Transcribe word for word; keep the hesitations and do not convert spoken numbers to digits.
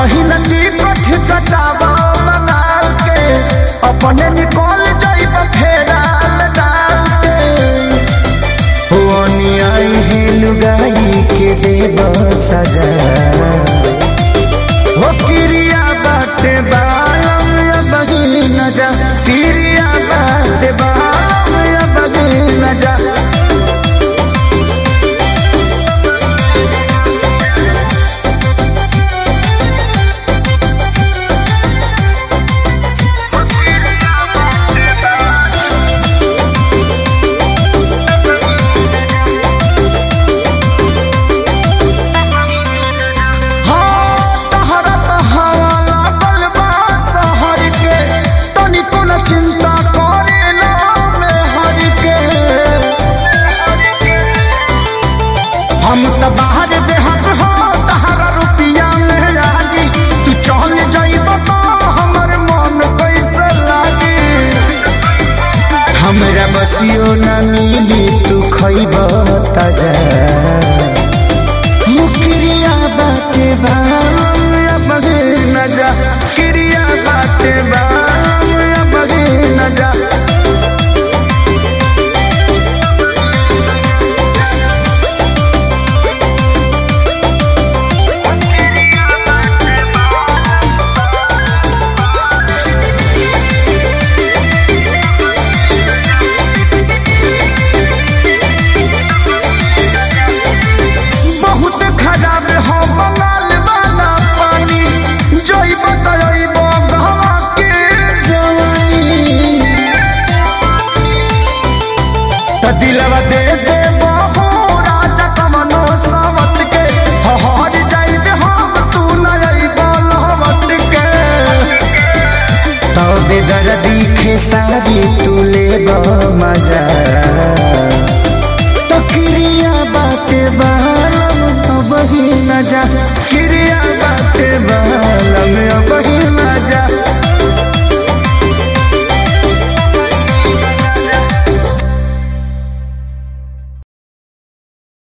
पहिल टिकट कटावा बनाल के अपने निकल जाइब फेराल डाल के होनी आई है लुगाई के देव सजा हो क्रिया बाटे बालम या बगी न जा क्रिया बाटे बालम या बगी न जा चिंता करे ना में हर के हम तो बाहर देहत हो तहरा रुपया में लागी तू चल जाइब तो हमर मन कैसे लागी हमरा बसियो ना मिली तू खइब ताजा मुक्रिया बाटे बालम या बगे न जा क्रिया बाटे बालम या बगे न जा बहुत खराब हो बंगाल वाला पानी जोई बताइब गहवा के जवानी तो दिलवा दे दे बहु राजा कमनो सावत के हर जाइब हम तू न आइब लहवत के तबे दर्दी खेसारी तू लेब मजा तो क्रिया बाटे बालम बगी न जा क्रिया बाटे बालम